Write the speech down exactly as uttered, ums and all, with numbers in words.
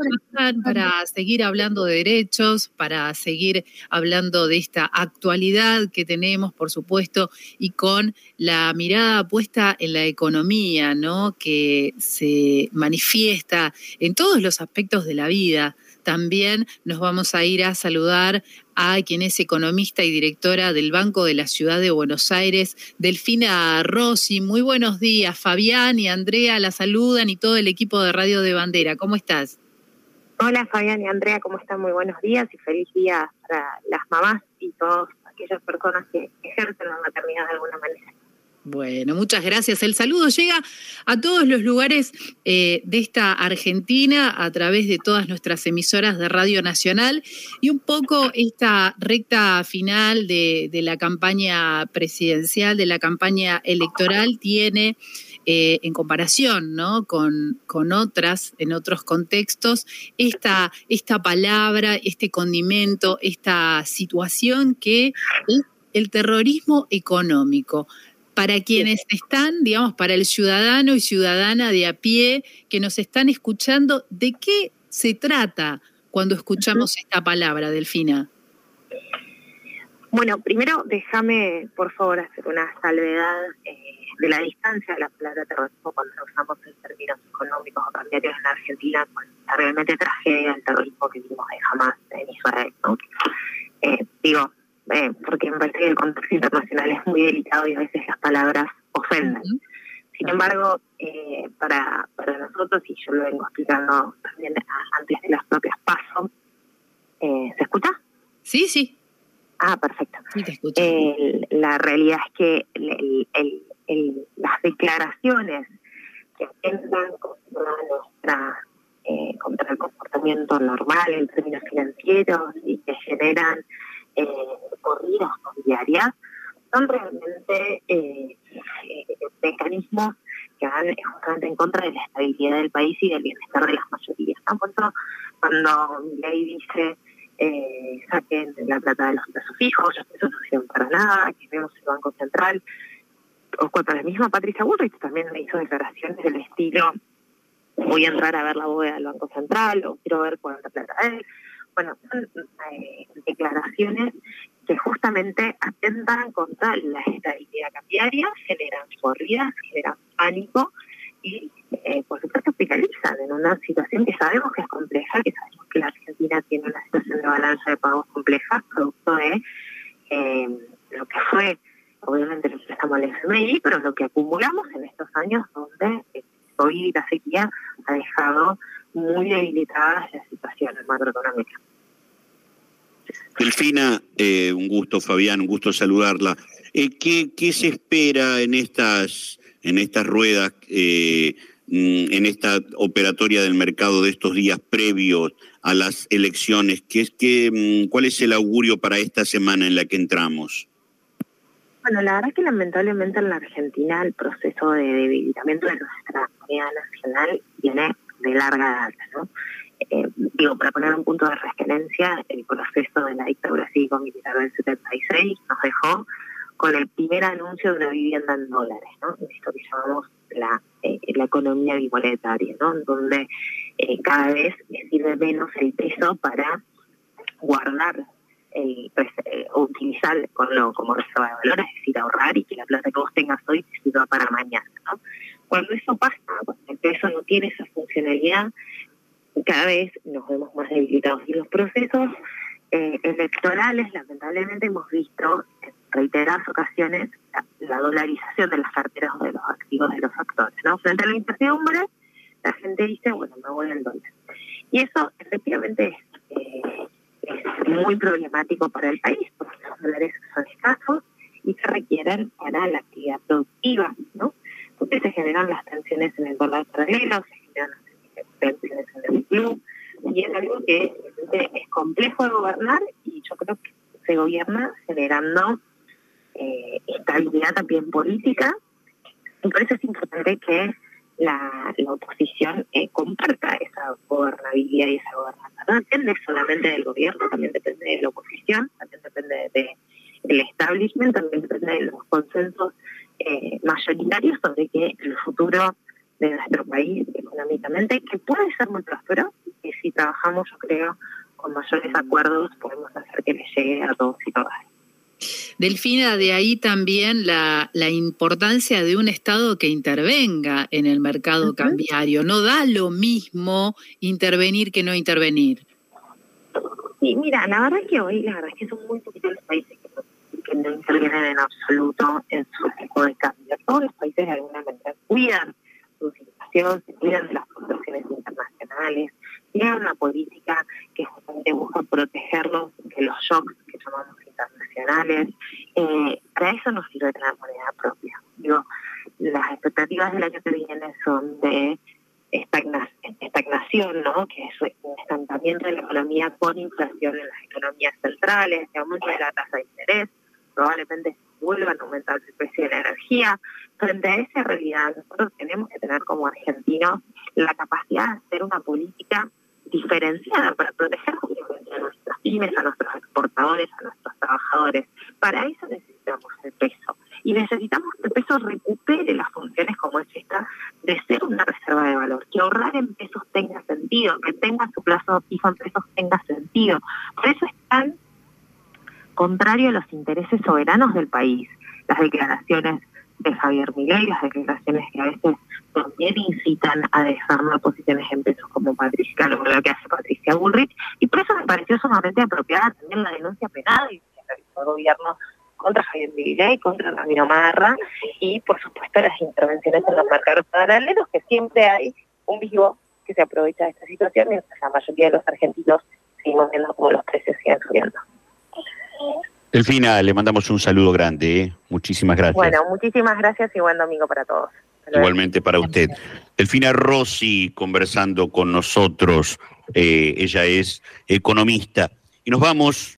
están para seguir hablando de derechos, para seguir hablando de esta actualidad que tenemos, por supuesto, y con la mirada puesta en la economía, ¿no? Que se manifiesta en todos los aspectos de la vida. También nos vamos a ir a saludar a quien es economista y directora del Banco de la Ciudad de Buenos Aires, Delfina Rossi. Muy buenos días, Fabián y Andrea la saludan y todo el equipo de Radio de Bandera. ¿Cómo estás? Hola Fabián y Andrea, ¿cómo están? Muy buenos días y feliz día para las mamás y todas aquellas personas que ejercen la maternidad de alguna manera. Bueno, muchas gracias. El saludo llega a todos los lugares eh, de esta Argentina a través de todas nuestras emisoras de Radio Nacional y un poco esta recta final de, de la campaña presidencial, de la campaña electoral, tiene eh, en comparación, ¿no? con, con otras, en otros contextos, esta, esta palabra, este condimento, esta situación que es el terrorismo económico. Para quienes están, digamos, para el ciudadano y ciudadana de a pie que nos están escuchando, ¿de qué se trata cuando escuchamos uh-huh. esta palabra, Delfina? Bueno, primero déjame, por favor, hacer una salvedad eh, de la distancia de la palabra terrorismo cuando usamos en términos económicos o cambiarios en Argentina, con la realmente tragedia del terrorismo que vimos de Hamas en Israel, ¿no? Eh, digo, Eh, porque me parece que el contexto internacional es muy delicado y a veces las palabras ofenden. Uh-huh. Sin embargo, eh, para, para nosotros, y yo lo vengo explicando también antes de las propias PASO, eh, ¿se escucha? Sí, sí. Ah, perfecto. Sí, te escucho. Eh, la realidad es que el, el, el, las declaraciones que atentan contra nuestra eh, contra el comportamiento normal en términos financieros y que generan Eh, corridas diarias son realmente eh, eh, mecanismos que van justamente en contra de la estabilidad del país y del bienestar de las mayorías, ¿no? Por eso, cuando Milei dice eh, saquen la plata de los plazos fijos, eso no sirve para nada, que vemos el Banco Central, o cuando la misma Patricia Bullrich también hizo declaraciones del estilo voy a entrar a ver la bóveda del Banco Central o quiero ver cuánta plata es. Bueno, son eh, declaraciones que justamente atentan contra la estabilidad cambiaria, generan corridas, generan pánico y, eh, por supuesto, penalizan en una situación que sabemos que es compleja, que sabemos que la Argentina tiene una situación de balanza de pagos compleja, producto de eh, lo que fue, obviamente, el préstamo al F M I, pero lo que acumulamos en estos años donde el COVID y la sequía ha dejado muy debilitadas las situaciones macroeconómicas. Delfina, eh, un gusto, Fabián, un gusto saludarla. Eh, ¿qué, ¿Qué se espera en estas, en estas ruedas, eh, en esta operatoria del mercado de estos días previos a las elecciones? ¿Qué, qué, ¿Cuál es el augurio para esta semana en la que entramos? Bueno, la verdad es que lamentablemente en la Argentina el proceso de debilitamiento de nuestra moneda nacional viene de larga data, ¿no? Eh, digo, para poner un punto de referencia, el proceso de la dictadura cívico-militar del setenta y seis nos dejó con el primer anuncio de una vivienda en dólares, ¿no? Esto que llamamos la, eh, la economía bimonetaria, ¿no? Donde eh, cada vez sirve menos el peso para guardar el, eh, o utilizar con lo, como reserva de valor, es decir, ahorrar y que la plata que vos tengas hoy te sirva para mañana, ¿no? Cuando eso pasa, cuando el peso no tiene esa funcionalidad, cada vez nos vemos más debilitados. Y los procesos eh, electorales, lamentablemente, hemos visto en reiteradas ocasiones la, la dolarización de las carteras de los activos de los actores, ¿no? Frente a la incertidumbre, la gente dice, bueno, me voy al dólar. Y eso, efectivamente, es, eh, es muy problemático para el país, porque los dólares son escasos y se requieren para la actividad productiva, ¿no? Porque se generan las tensiones en el dólar paralelo, se generan tensiones en el club, y es algo que es complejo de gobernar y yo creo que se gobierna generando eh, estabilidad también política, y por eso es importante que la, la oposición eh, comparta esa gobernabilidad y esa gobernanza. No depende solamente del gobierno, también depende de la oposición, también depende de, de, del establishment, también depende de los consensos eh, mayoritarios sobre que el futuro de nuestro país económicamente, que puede ser muy próspero, que si trabajamos, yo creo, con mayores acuerdos, podemos hacer que les llegue a todos y todas. Delfina, de ahí también la, la importancia de un Estado que intervenga en el mercado uh-huh. cambiario. No da lo mismo intervenir que no intervenir. Sí, mira, la verdad es que hoy, la verdad es que son muy poquitos los países que no, que no intervienen en absoluto en su tipo de cambio. Todos los países de alguna manera cuidan su situación, se cuidan de las fluctuaciones internacionales, tienen una política que justamente busca protegerlos de los shocks que llamamos internacionales. Eh, para eso nos sirve tener moneda propia. Digo, las expectativas del año que viene son de estagnación, estagnación, ¿no? Que es un estancamiento de la economía con inflación en las economías centrales, que aumento de la tasa de interés, probablemente vuelvan a aumentar el precio de la energía. Frente a esa realidad, nosotros tenemos que tener como argentinos la capacidad de hacer una política diferenciada para proteger justamente a nuestras pymes, a nuestros exportadores, a nuestros trabajadores. Para eso necesitamos el peso. Y necesitamos que el peso recupere las funciones como es esta de ser una reserva de valor, que ahorrar en pesos tenga sentido, que tenga su plazo fijo en pesos tenga sentido. Por eso es tan contrario a los intereses soberanos del país. Las declaraciones de Javier Milei, las declaraciones que a veces también incitan a dejar posiciones en pesos como Patricia, lo que hace Patricia Bullrich, y por eso me pareció sumamente apropiada también la denuncia penal que realizó el gobierno contra Javier Milei, contra Ramiro Marra, y por supuesto las intervenciones en los mercados paralelos, que siempre hay un vivo que se aprovecha de esta situación, mientras la mayoría de los argentinos seguimos viendo cómo los precios siguen subiendo. Delfina, le mandamos un saludo grande, ¿eh? Muchísimas gracias. Bueno, muchísimas gracias y buen domingo para todos. Igualmente para usted. Delfina Rossi conversando con nosotros, eh, ella es economista. Y nos vamos